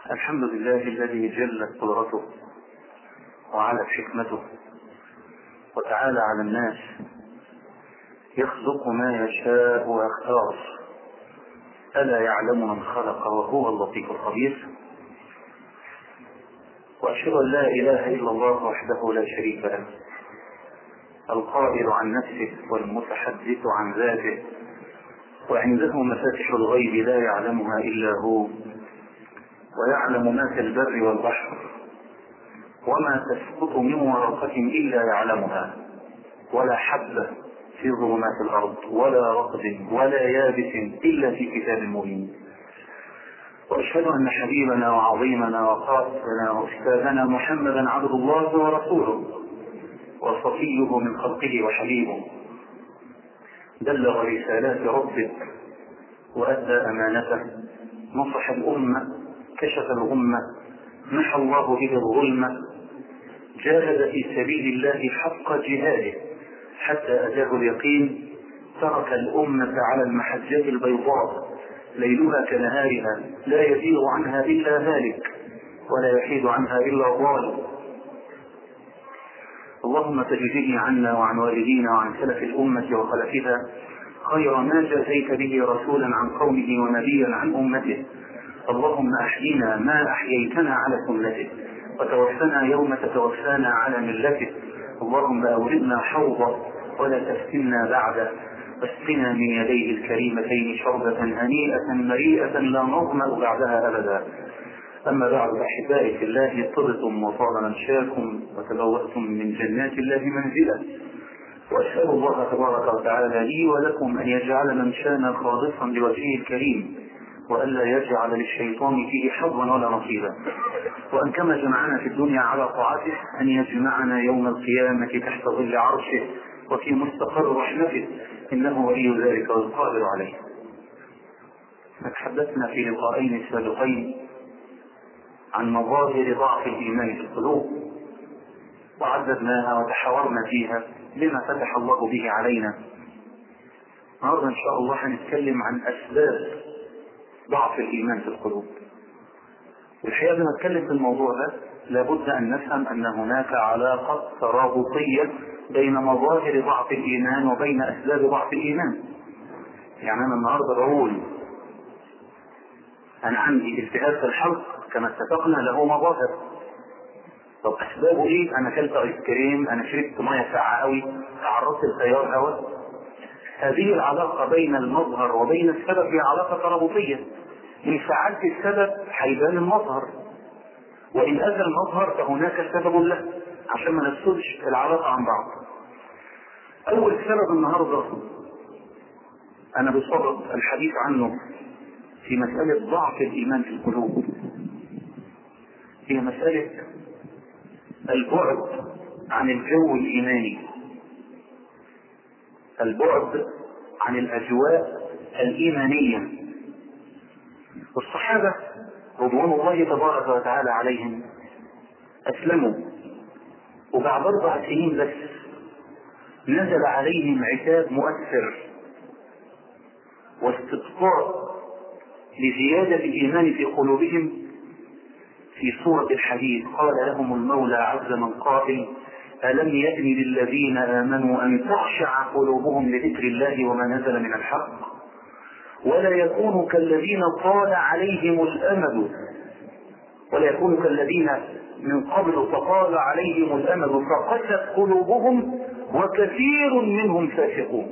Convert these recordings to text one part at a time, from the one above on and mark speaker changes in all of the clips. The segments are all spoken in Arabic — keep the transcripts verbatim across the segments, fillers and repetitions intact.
Speaker 1: الحمد لله الذي جلت قدرته وعلت حكمته وتعالى على الناس، يخلق ما يشاء ويختار. ألا يعلم من خلق وهو اللطيف الخبير. وأشهد أن لا إله إلا الله وحده لا شريك له، القائل عن نفسه والمتحدث عن ذاته، وعنده مفاتح الغيب لا يعلمها إلا هو، ويعلم ما في البر والبحر، وما تسقط من ورقة إلا يعلمها، ولا حبة في ظلمات الأرض ولا رطب ولا يابس إلا في كتاب مبين. وأشهد أن حبيبنا وعظيمنا وقائدنا وأستاذنا محمدا عبد الله ورسوله وصفيه من خلقه وحبيبه، بلغ رسالات ربه وأدى أمانته، نصح الأمة، كشف الغمة، محى الله به الظلمة، جاهد في سبيل الله حق جهاده حتى أتاه اليقين، ترك الأمة على المحجة البيضاء ليلها كنهارها لا يزيغ عنها إلا هالك ولا يحيد عنها إلا ضال. اللهم تجزيه عنا وعن والدينا وعن سلف الأمة وخلفها خير ما جزيت به رسولا عن قومه ونبيا عن أمته. اللهم أحينا ما أحييتنا على سنته، وتوفنا يوم تتوفانا على ملته. اللهم أوردنا حوضه ولا تفتنا بعده، واسقنا من يديه الكريمتين شربة هنيئة مريئة لا نظمأ بعدها أبدا. أما بعد، أحبائي في الله، طبتم وطال منشاكم وتبوأتم من جنات الله منزلا، وأسأل الله تبارك وتعالى لي ولكم أن يجعل منشانا خالصا لوجهه الكريم، وألا يجعل للشيطان فيه حظا ولا نصيبا، وأن كما جمعنا في الدنيا على طاعته أن يجمعنا يوم القيامة تحت ظل عرشه وفي مستقر رحمته، إنه ولي ذلك والقادر عليه. تحدثنا في لقاءين سابقين عن مظاهر ضعف الإيمان في القلوب، وعددناها وتحاورنا فيها لما فتح الله به علينا. النهارده إن شاء الله هنتكلم عن أسباب ضعف الإيمان في القلوب. والحقيقة لما نتكلم في الموضوع ده لابد أن نفهم أن هناك علاقة ترابطية بين مظاهر ضعف الإيمان وبين أسباب ضعف الإيمان. يعني أنا النهارده بقول أنا عندي التهاب في الحلق، كما اتفقنا له مظاهر. طب أسبابه إيه؟ أنا أكلت آيس كريم، أنا شربت مية ساقعة قوي، تعرضت لتيار هواء. هذه العلاقة بين المظهر وبين السبب هي علاقة ترابطية. إن فعلت السبب هيبان المظهر، وإن أذى المظهر فهناك سبب له، عشان ما نفسدش العلاقة عن بعض. أول سبب النهارده أنا بصدد الحديث عنه في مسألة ضعف الإيمان في القلوب، هي مسألة البعد عن الجو الإيماني، البعد عن الأجواء الإيمانية. والصحابة رضوان الله تبارك وتعالى عليهم أسلموا، وبعد أربع سنين بس نزل عليهم عتاب مؤثر واستبقاء لزيادة الإيمان في قلوبهم. في سورة الحديد قال لهم المولى عز من قائل: ألم يأن للذين آمنوا أن تخشع قلوبهم لذكر الله وما نزل من الحق، ولا يكونوا كالذين طال عليهم الأمد ولا يكونوا كالذين من قبل فطال عليهم الأمد فقست قلوبهم وكثير منهم فاسقون.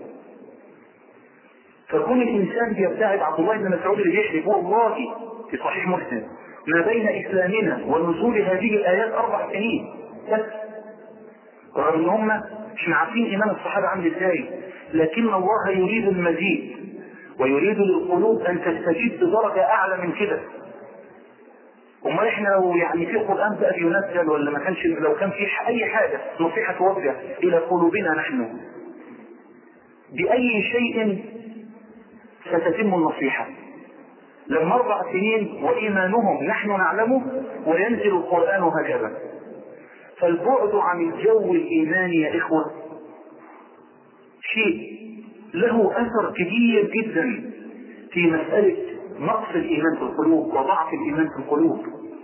Speaker 1: فكون الإنسان بيبتعد. عبد الله بن مسعود اللي بيحلف والله في صحيح مسلم ما بين إسلامنا ونزول هذه الآيات أربع سنين بس، رغم إن هم مش عارفين إيمان الصحابة عامل إزاي، لكن الله يريد المزيد ويريد للقلوب أن تستجيب بدرجة أعلى من كده. وما إحنا لو يعني في قرآن بقى ينزل ولا ما كانش، لو كان في أي حاجة نصيحة توجه إلى قلوبنا نحن بأي شيء ستتم النصيحة. لما أربع سنين وإيمانهم نحن نعلمه وينزل القرآن هكذا. فالبعد عن الجو الإيماني يا إخوة شيء له أثر كبير جدا في مسألة نقص الإيمان في القلوب وضعف الإيمان في القلوب.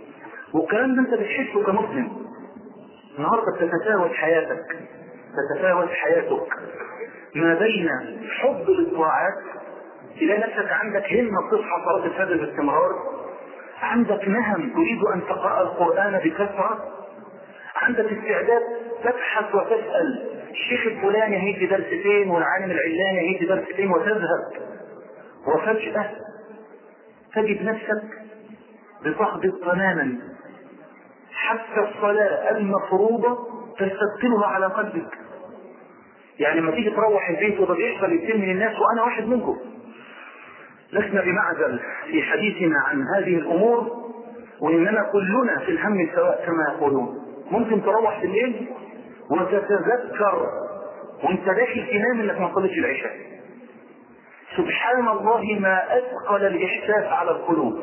Speaker 1: والكلام ده انت بتحسه كمسلم. النهارده بتتفاوت حياتك، تتفاوت حياتك ما بين حب للطاعات، تلاقي نفسك عندك همه بتصحى صلاه الفجر باستمرار، عندك نهم تريد ان تقرا القران بكثره، عندك استعداد تبحث وتسال الشيخ الفلاني هيدي درس فين والعالم العلاني هيدي درس فين، وتذهب وفجاه تجد نفسك بتحبط تماما، حتى الصلاه المفروضه تستثقلها على قلبك. يعني لما تيجي تروح البيت وده بيحصل كتير من الناس وانا واحد منكم، لسنا بمعزل في حديثنا عن هذه الامور، واننا كلنا في الهم سواء كما يقولون. ممكن تروح في الليل وتتذكر وانت داخل تنام انك ما صليتش العشاء. سبحان الله ما اثقل الاحساس على القلوب.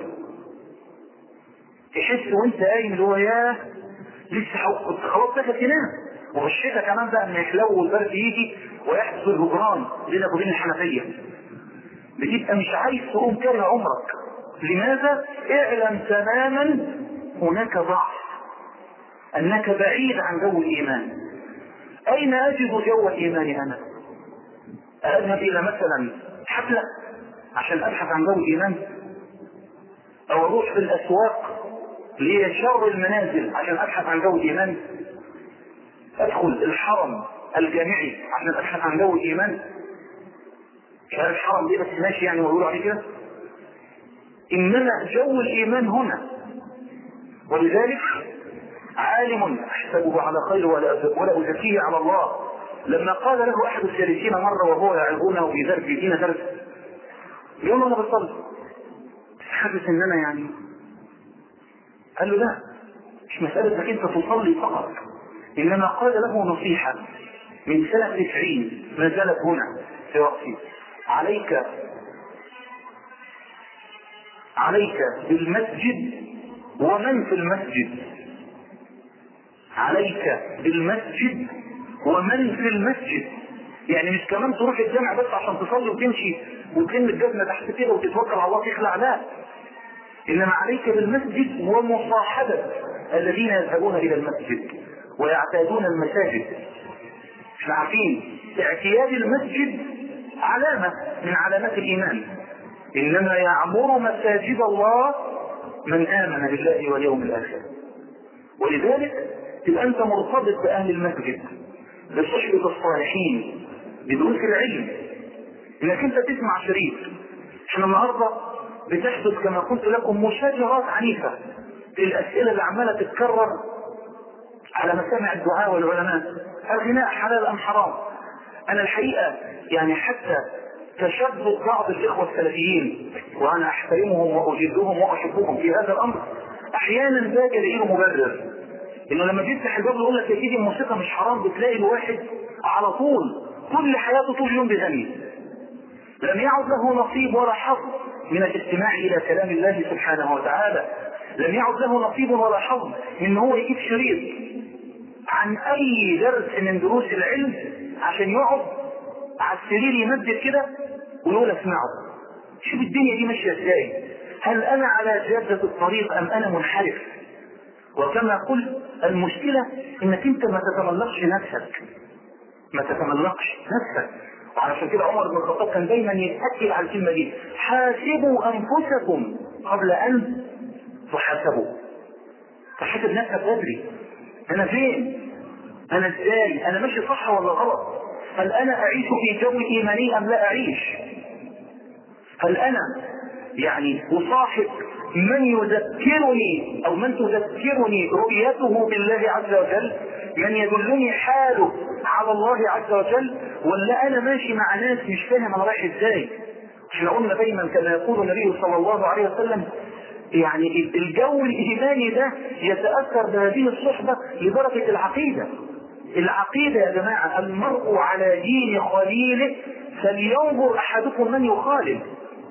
Speaker 1: تحس وانت قايم اللي هو ياه لسه كنت خلاص داخل تنام، وغشيتك كمان بقى ان يحلو والبرد يجي ويحدث الهجران بينك وبين الحنفيه، بتبقى مش عايز تقوم كاره عمرك. لماذا؟ اعلم تماما هناك ضعف، انك بعيد عن جو الايمان. اين اجد جو الايمان انا؟ اذهب الى مثلا حفله عشان ابحث عن جو الايمان، او اروح في الاسواق لشر المنازل عشان ابحث عن جو الايمان، ادخل الحرم الجامعي عشان ابحث عن جو الايمان. مش عارف الحرم دي بس ماشي يعني ويقولوا عليه كده، انما جو الايمان هنا. ولذلك عالم احسبه على خير ولا ازكيه على الله، لما قال له احد الجالسين مره وهو يعظونه في درس دين درس، يقول له انا بصلي حاسس ان انا يعني، قال له لا مش مساله انك انت تصلي فقط، انما قال له نصيحه من سنه تسعين ما زالت هنا في راسي، عليك عليك بالمسجد ومن في المسجد، عليك بالمسجد ومن في المسجد. يعني مش كمان تروح الجامع بس عشان تصلي وتمشي وتلم الجزمه تحت كده وتتوكل على الله تخلع، لا، انما عليك بالمسجد ومصاحبه الذين يذهبون الى المسجد ويعتادون المساجد. احنا عارفين اعتياد المسجد علامه من علامات الايمان، انما يعمر مساجد الله من امن بالله واليوم الاخر. ولذلك تبقى انت مرتبط باهل المسجد، بصحبه الصالحين، بدروس العلم، انك انت تسمع شريط. احنا النهارده بتحدث كما قلت لكم مشاجرات عنيفه في الاسئله اللي عماله تتكرر على مسامع الدعاء والعلماء، الغناء حلال ام حرام؟ انا الحقيقه يعني حتى تشبث بعض الاخوه السلفيين، وانا احترمهم واجدهم واحبهم في هذا الامر، احيانا باجي الاقي له مبرر، انه لما تفتح الباب يقول لك يا سيدي الموسيقى مش حرام، بتلاقي الواحد على طول كل حياته طول اليوم بيغني، لم يعد له نصيب ولا حظ من الاستماع الى كلام الله سبحانه وتعالى، لم يعد له نصيب ولا حظ من هو يجيب شريط عن اي درس من دروس العلم عشان يقعد على السرير يمدد كده ويقول اسمعه. شوف الدنيا دي ماشيه ازاي، هل انا على جاده الطريق ام انا منحرف؟ وكما قلت المشكله انك انت ما تتملقش نفسك، ما تتملقش نفسك. وعلشان كده عمر بن الخطاب كان دايما يتاكد على الكلمه دي، حاسبوا انفسكم قبل ان تحاسبوا. تحاسب نفسك بدري، انا فين؟ انا ازاي؟ انا ماشي صح ولا غلط؟ هل انا اعيش في جو ايماني ام لا اعيش؟ هل انا يعني اصاحب من يذكرني او من تذكرني رؤيته بالله عز وجل، من يدلني حاله على الله عز وجل، ولا انا ماشي مع ناس مش فاهم انا رايح ازاي؟ احنا قلنا دايما كما يقول النبي صلى الله عليه وسلم، يعني الجو الايماني ده يتاثر بهذه الصحبه لدرجه العقيده. العقيده يا جماعه، المرء على دين خليله فلينظر احدكم من يخالف.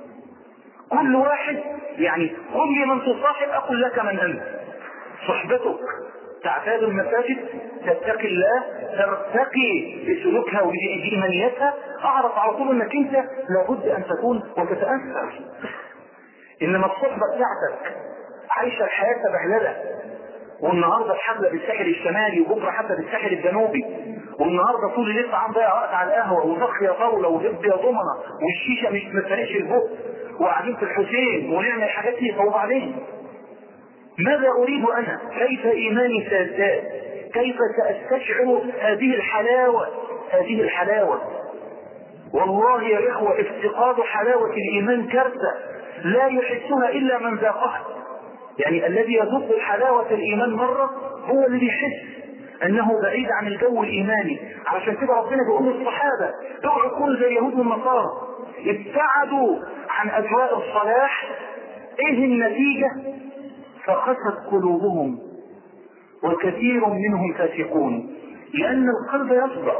Speaker 1: كل واحد يعني قل لي من تصاحب اقول لك من انت. صحبتك تعتاد المساجد، تتقي الله، ترتقي بسلوكها وبإيمانيتها، اعرف على طول انك انت لابد ان تكون وتتاثر. انما الصحبه بتاعتك عايشه الحياه بهلله، والنهارده الحفله بالساحل الشمالي وبكره حفله بالساحل الجنوبي، والنهارده طول الليل عم ضيع وقت على القهوه وطخ يا طاوله وهب يا ضمنه والشيشه مش متفرقش البق وقاعدين في الحسين ونعمل حاجات دي. وبعدين ماذا اريد انا؟ كيف ايماني سيزداد؟ كيف ساستشعر هذه الحلاوه هذه الحلاوه؟ والله يا اخوه افتقاد حلاوه الايمان كارثه لا يحسها الا من ذاقها. يعني الذي يذوق حلاوه الايمان مره هو اللي بيحس انه بعيد عن الجو الايماني. عشان كده ربنا بيقول للصحابه اوعوا تكونوا زي اليهود والنصارى ابتعدوا عن اجواء الصلاح. ايه النتيجه؟ فقست قلوبهم وكثير منهم فاسقون، لان القلب يصدع.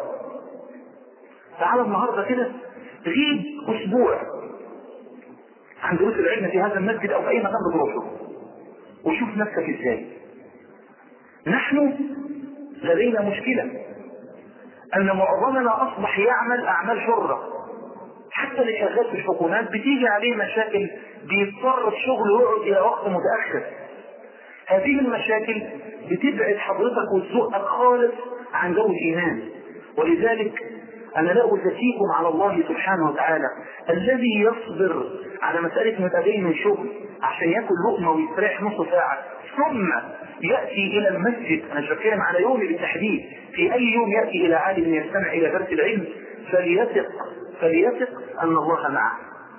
Speaker 1: تعالى النهارده كده غيب اسبوع عن دروس العلم في هذا المسجد او في اي مكان بتروحه وشوف نفسك ازاي. نحن لدينا مشكلة ان معظمنا اصبح يعمل اعمال حرة. حتى اللي شغال في الحكومات بتيجي عليه مشاكل بيضطر في شغله يقعد الى وقت متأخر. هذه المشاكل بتبعد حضرتك وتزقك خالص عن جو الايمان. ولذلك انا لا ازكيكم على الله سبحانه وتعالى الذي يصبر على مسألة متابعين من شغل عشان ياكل لقمة ويستريح نص ساعة ثم يأتي الى المسجد. انا مش بتكلم على يومي بالتحديد، في اي يوم يأتي الى عالم يستمع الى درس العلم فليثق فليثق ان الله معه،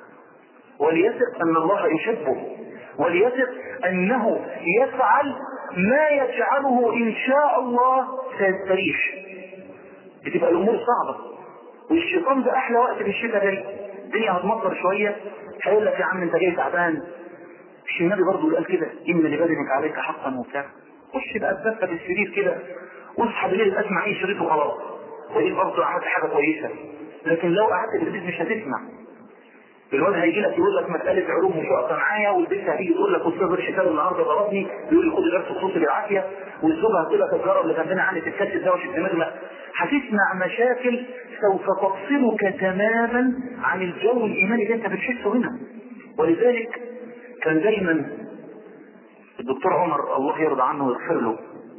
Speaker 1: وليثق ان الله يحبه، وليثق انه يفعل ما يجعله ان شاء الله سيستريح. بتبقى الامور صعبة والشيطان ده احلى وقت في الشتاء جاي، الدنيا هتمطر شوية هيقول لك يا عم انت جاي تعبان. مش النبي برضه قال كده ان لبدنك عليك حقا وبتاع؟ خش بقى اتدفى بالسرير كده واصحى بالليل اسمع اي شريط وخلاص، ودي برضه عملت حاجه كويسه. لكن لو قعدت في البيت مش هتسمع. الواد هيجي لك يقول لك مساله علوم مش واقفه معايا، والبنت هتيجي تقول لك استاذ الشتاء النهارده ضربني يقول لي خد درس خصوصي بالعافيه، والزوجه هتقول لك الجاره اللي جنبنا عندي تتكتل ده وش الدماغ. هتسمع مشاكل سوف تفصلك تماما عن الجو الايماني اللي انت بتحسه هنا. ولذلك كان دايما الدكتور عمر الله يرضى عنه ويغفر له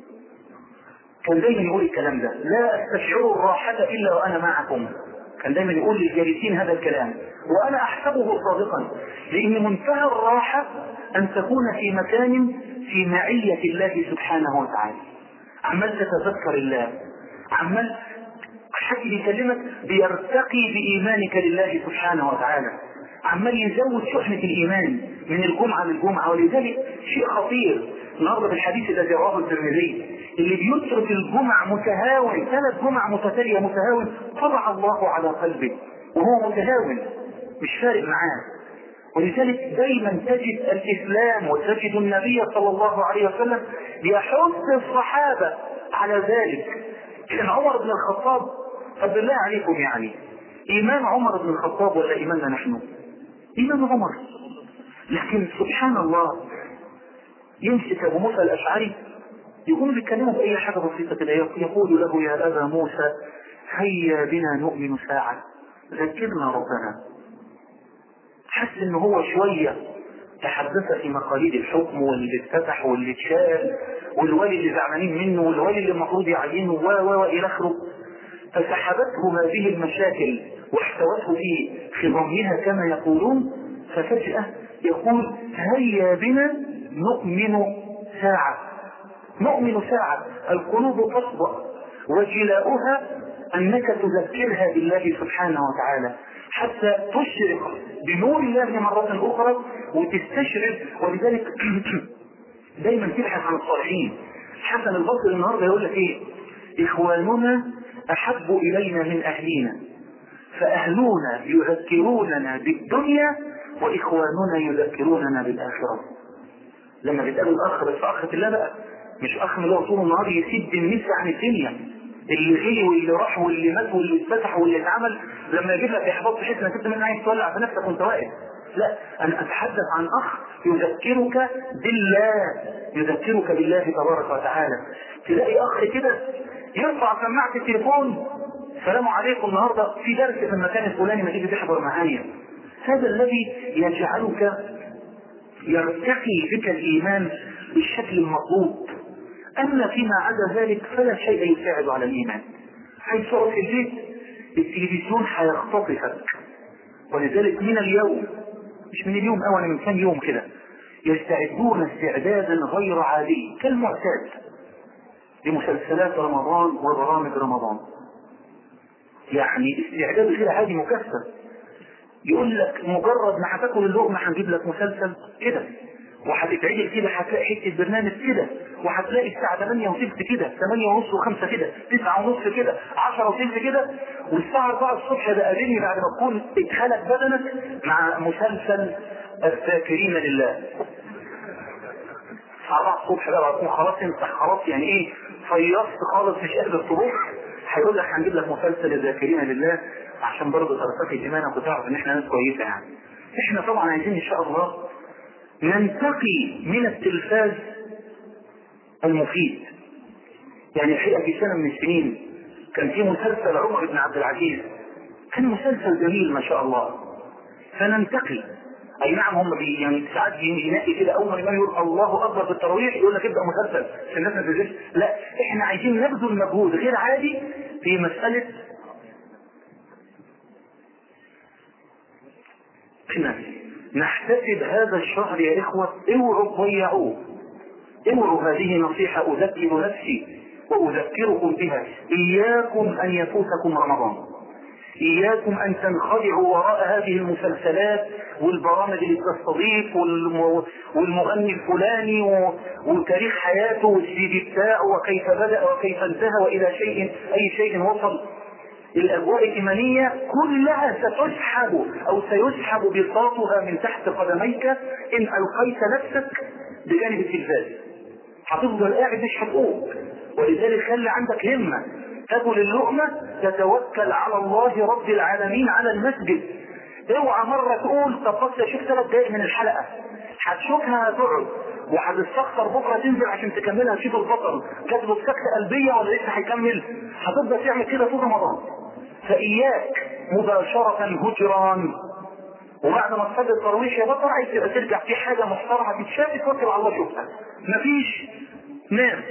Speaker 1: كان دايما يقول الكلام ده: لا استشعر الراحة الا وانا معكم. كان دايما يقول للجالسين هذا الكلام وانا احسبه صادقا، لان منتهى الراحة ان تكون في مكان في معية الله سبحانه وتعالى، عمال تتذكر الله، عمال حد بيكلمك بيرتقي بإيمانك لله سبحانه وتعالى، عمال يزود شحنة الإيمان من الجمعة للجمعة. ولذلك شيء خطير النهارده بالحديث الذي رواه الترمذي: اللي بيترك الجمعة متهاون ثلاث جمع متتالية متهاون طبع الله على قلبه وهو متهاون مش فارق معاه. ولذلك دايما تجد الإسلام وتجد النبي صلى الله عليه وسلم يحث الصحابة على ذلك. كان عمر بن الخطاب، طب بالله عليكم يعني إيمان عمر بن الخطاب ولا إيماننا نحن؟ إيمان عمر. لكن سبحان الله يمسك أبو موسى الأشعري يقول بيتكلموا بأي حاجة بسيطة كده، يقول له: يا أبا موسى هيا بنا نؤمن ساعة ذكرنا ربنا. حس إنه هو شوية تحدث في مقاليد الحكم واللي اتفتح واللي اتشال والولي اللي زعلانين منه والولي اللي المفروض يعينه و و إلى آخره، فسحبته هذه المشاكل واحتوته في خضمها كما يقولون. ففجأة يقول: هيا بنا نؤمن ساعة. نؤمن ساعة، القلوب تصدأ وجلاؤها أنك تذكرها بالله سبحانه وتعالى حتى تشرق بنور الله مرة أخرى وتستشرف. ولذلك دايما تبحث عن الصالحين. حسن البصري النهارده يقول لك ايه: إخواننا أحب إلينا من أهلنا، فأهلنا يذكروننا بالدنيا وإخواننا يذكروننا بالآخرة. لما بتقابل الأخ بس أخ في الله بقى، مش أخ اللي هو طول النهار يسد النساء عن الدنيا، اللي غي واللي راح واللي مات واللي اتفتح واللي اتعمل، لما يجيب لك إحباط تحس إنك أنت من عايز تولع في نفسك وأنت واقف. لا، أنا أتحدث عن أخ يذكرك بالله، يذكرك بالله تبارك وتعالى. تلاقي أخ كده يرفع سماعة التليفون: السلام عليكم النهارده في درس في المكان الفلاني ما تيجي تحضر معايا. هذا الذي يجعلك يرتقي بك الإيمان بالشكل المطلوب. أما فيما عدا ذلك فلا شيء يساعد على الإيمان. حيث تقعد في البيت التلفزيون هيختطفك. ولذلك من اليوم، مش من اليوم أولا، من كام يوم كده، يستعدون استعدادا غير عادي كالمعتاد لمسلسلات رمضان وبرامج رمضان. يعني استعداد غير عادي مكثف. يقول لك مجرد ما هتاكل اللقمه هنجيب لك مسلسل كده، وهتتعدل كده هتلاقي حته برنامج كده، وهتلاقي الساعه ثمانية وثلث كده، ثمانية ونص و5 كده، تسعة ونص كده، عشرة وثلث كده، والساعه أربعة الصبح بقى قابلني بعد ما تكون اتخلق بدنك مع مسلسل الذاكرين لله. أربعة الصبح بقى تكون خلاص انت خلاص يعني ايه فيصت خالص مش قادر تروح، هيقول لك هنجيب لك مسلسل الذاكرين لله عشان برضه ترتقي ايمانك وتعرف ان احنا ناس كويسه. يعني احنا طبعا عايزين ان شاء الله ننتقي من التلفاز المفيد. يعني الحقيقه في سنه من السنين كان في مسلسل عمر بن عبد العزيز، كان مسلسل جميل ما شاء الله، فننتقي. اي نعم هم بي يعني ساعات ينقي كده اول ما يقول الله اكبر في التراويح يقول لك ابدا مسلسل عشان الناس ما تنزلش. لا، احنا عايزين نبذل مجهود غير عادي في مساله احنا نحتسب هذا الشهر يا اخوه. اوعوا تضيعوه، اوعوا. هذه نصيحه اذكر نفسي واذكركم بها. اياكم ان يفوتكم رمضان، اياكم ان تنخدعوا وراء هذه المسلسلات والبرامج اللي تستضيف والمغني الفلاني وتاريخ حياته والسي في بتاعه وكيف بدأ وكيف انتهى والى شيء اي شيء وصل. الاجواء الايمانيه كلها ستسحب او سيسحب بساطها من تحت قدميك ان القيت نفسك بجانب التلفاز. هتفضل قاعد مش هتقوم. ولذلك خلي عندك همه، تاكل اللقمه تتوكل على الله رب العالمين على المسجد. اوعى مره تقول طب بس اشوف ثلاث دقائق من الحلقه، هتشوفها هتقعد وهتستخسر بكره تنزل عشان تكملها. تشوف البطل جات له سكته قلبيه ولا لسه هيكمل، هتفضل تعمل كده طول رمضان. فاياك مباشره هجران، وبعد ما تصلي التراويح يا بطل عايز تبقى ترجع في حاجه محترمه تتشاف توكل على الله شوفها. مفيش نام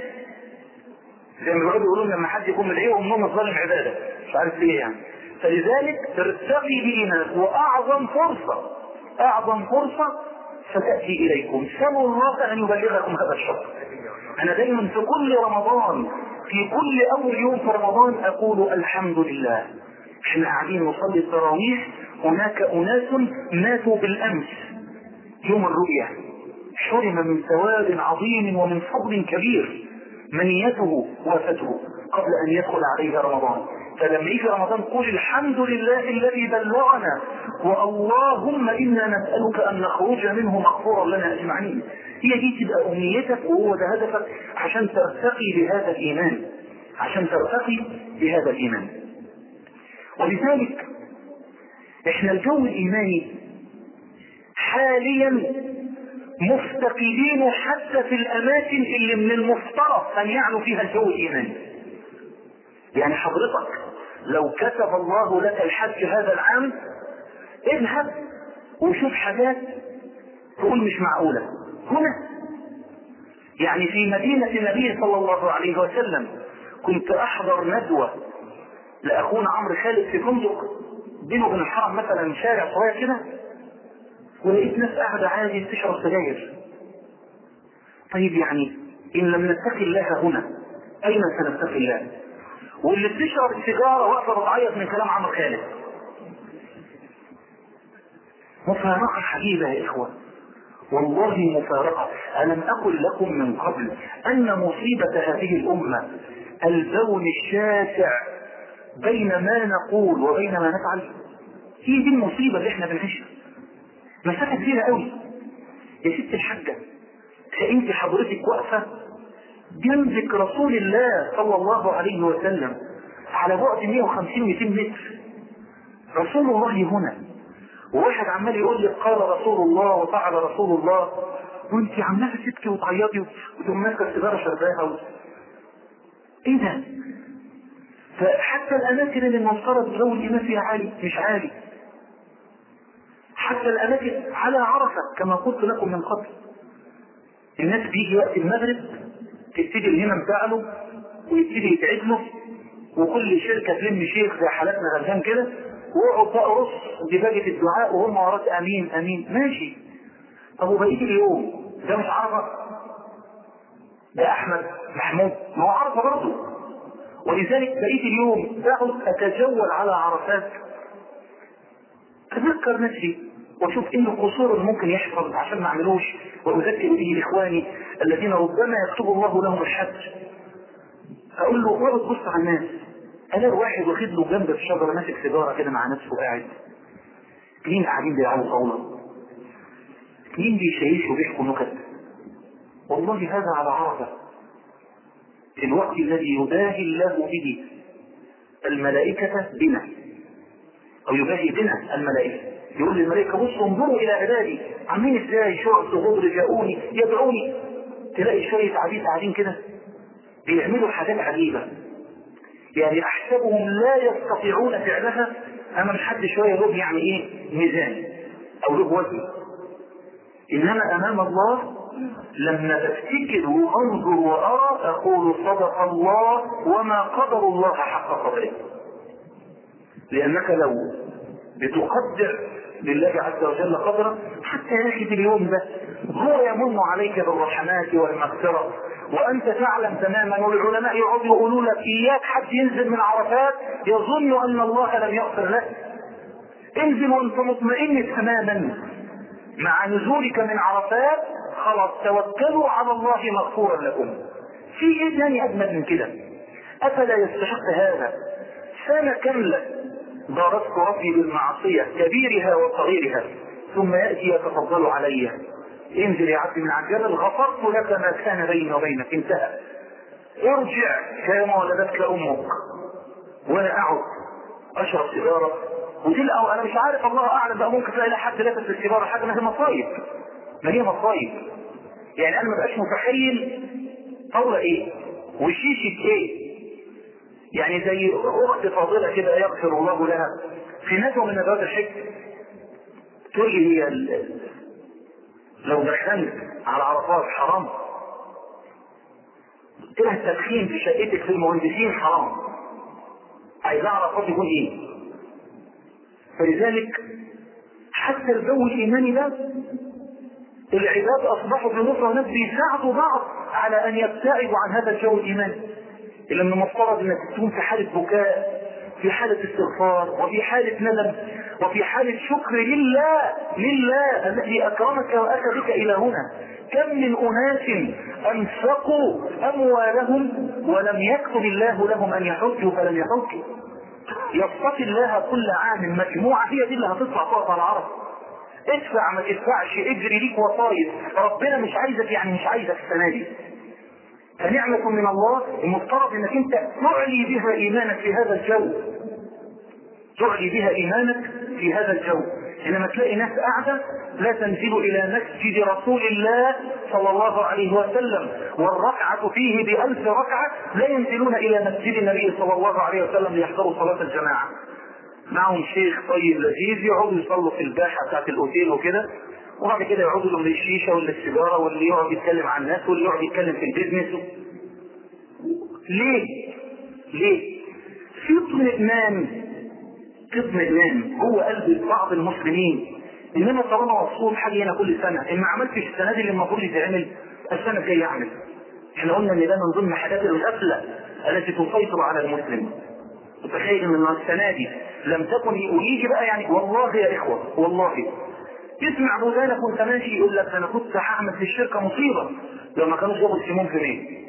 Speaker 1: زي ما بيقعدوا يقولون لما حد يكون مدعيه ومنهم الظالم عباده مش عارف ليه يعني. فلذلك ترتقي بإيمانك، واعظم فرصه اعظم فرصه ستاتي اليكم. سلوا الله ان يبلغكم هذا الشهر. انا دايما في كل رمضان في كل اول يوم في رمضان اقول الحمد لله. احنا قاعدين نصلي التراويح، هناك اناس ماتوا بالامس يوم الرؤيا، حرم من ثواب عظيم ومن فضل كبير منيته وفته قبل ان يدخل عليه رمضان. فلما يجي رمضان قول الحمد لله الذي بلغنا، واللهم انا نسالك ان نخرج منه مغفورا لنا اجمعين. هي دي تبقى امنيتك وهو ده هدفك عشان ترتقي بهذا الايمان، عشان ترتقي بهذا الايمان. ولذلك احنا الجو الايماني حاليا مفتقدين حتى في الاماكن اللي من المفترض ان يعلو فيها الجو الايماني. يعني حضرتك لو كتب الله لك الحج هذا العام اذهب وشوف حاجات تقول مش معقولة هنا. يعني في مدينة النبي صلى الله عليه وسلم كنت احضر ندوة لاخونا عمرو خالد في فندق بينه وبين الحرم مثلا شارع صغير كده، ولقيت ناس قاعدة عادي تشرب سجاير. طيب يعني ان لم نتقي الله هنا اين سنتقي الله؟ واللي بتشرب السيجاره واقفه بتعيط من كلام عمرو خالد. مفارقه حبيبه يا اخوه، والله مفارقه. الم اقل لكم من قبل ان مصيبه هذه الامه البون الشاسع بين ما نقول وبين ما نفعل؟ هي دي المصيبه اللي احنا بنعيشها. مسافه كبيره قوي يا ست الحاجه. انت حضرتك واقفه جنبك رسول الله صلى الله عليه وسلم على بعد مئة وخمسين مئتين متر، رسول الله هنا، وواحد عمال يقول لك قال رسول الله وفعل رسول الله، وانت عماله تبكي وتعيطي وتقوم ماسكه السيجاره شرباها و... ايه ده؟ فحتى الاماكن اللي المفترض جو الايمان فيها عالي مش عالي. حتى الاماكن على عرفه كما قلت لكم من قبل، الناس بيجي وقت المغرب تبتدي الهمم تعله ويبتدي يتعدله، وكل شركة تلم شيخ زي حالاتنا غلبان كده، واقعد بقى رص دباجة الدعاء وهم وراك امين امين ماشي. طب وبقيت اليوم ده مش عرفة؟ ده احمد محمود ما هو عرفة برضه. ولذلك بقيت اليوم بقعد اتجول على عرفات اذكر نفسي واشوف ايه القصور اللي ممكن يحصل عشان ما اعملوش، واذكر به اخواني الذين ربما يكتب الله لهم الحج. اقول له اقعد بص على الناس، الاقي واحد واخد له جنب الشجره ماسك سيجاره كده مع نفسه قاعد، اثنين قاعدين بيلعبوا طاوله، اثنين بيشيشوا وبيحكوا نكت. والله هذا على عرفه، في الوقت الذي يباهي الله به الملائكه بنا، او يباهي بنا الملائكه، يقول للملائكه بصوا انظروا الى عبادي عاملين ازاي، شعث غبر جاءوني يدعوني. تلاقي شويه عبيد قاعدين كده بيعملوا حاجات عجيبه، يعني احسبهم لا يستطيعون فعلها امام حد شويه له يعني ايه ميزان او له وزن، انما امام الله لما تفتكر وانظر وارى اقول صدق الله وما قدر الله حق قدره. لانك لو بتقدر لله عز وجل قدره حتى يجد اليوم ده هو يمن عليك بالرحمات والمغفره، وانت تعلم تماما، والعلماء يقعدوا يقولوا لك اياك حد ينزل من عرفات يظن ان الله لم يغفر له. انزل وانت مطمئن تماما مع نزولك من عرفات، خلاص توكلوا على الله مغفورا لكم. في ايه ثاني اجمل من كده؟ افلا يستحق هذا سنه كامله ضاربت ربي بالمعصيه كبيرها وصغيرها، ثم ياتي يتفضل علي، انزل يا عبد من على الجبل غفرت لك ما كان بيني وبينك انتهى، ارجع كما ولدتك امك. وانا اقعد اشرب سيجاره وتلقى انا مش عارف الله اعلم بقى، ممكن تلاقي حد لابس السيجاره حاجه ما هي مصايب، ما هي مصايب. يعني انا ما بقاش متخيل طاوله ايه وشيشه ايه، يعني زي اخت فاضله كده يغفر الله لها في ندوه من ندوات الحج تقول لي هي لو دخلت على عرفات حرام؟ قلت لها التدخين في شقتك في المهندسين حرام، عايز اعرف يكون ايه. فلذلك حتى الجو الايماني ده العباد اصبحوا بنصره وناس بيساعدوا بعض على ان يبتعدوا عن هذا الجو الايماني، اللي من المفترض انك تكون في حاله بكاء، في حاله استغفار، وفي حاله ندم، وفي حاله شكر لله لله الذي اكرمك واتى بك الى هنا. كم من اناس انفقوا اموالهم ولم يكتب الله لهم ان يحجوا فلم يحجوا. يصطفي الله كل عام مجموعه هي دي اللي هتطلع فوق على العرب. ادفع ما تدفعش، اجري ليك وصايد، ربنا مش عايزك يعني مش عايزك السنه دي. فنعمة من الله المفترض انك انت تعلي بها ايمانك في هذا الجو، تعلي بها ايمانك في هذا الجو. انما تلاقي ناس قاعدة لا تنزل الى مسجد رسول الله صلى الله عليه وسلم والركعة فيه بألف ركعة، لا ينزلون الى مسجد النبي صلى الله عليه وسلم ليحضروا صلاة الجماعة. معهم شيخ طيب لذيذ يقعدوا يصلوا في الباحة بتاعت الاوتيل وكده، وبعد كده يقعدوا لهم الشيشه ولا السيجاره، واللي يقعد يتكلم عن الناس واللي يقعد يتكلم في البيزنس. ليه؟ ليه؟ في اطمئنان اطمئنان هو قلب بعض المسلمين، انما طالما مبسوط حاجه هنا كل سنه، ان ما عملتش السنه دي اللي المفروض يتعمل السنه الجايه اعمل. احنا قلنا ان ده من ضمن حاجات الغفله التي تسيطر على المسلم. تخيل ان السنه دي لم تكن، ويجي بقى يعني والله يا اخوه والله تسمع بودانك وانت ماشي يقول لك انا كنت هعمل في الشركه مصيبه لو ما كانوش جابوا السموم في مين،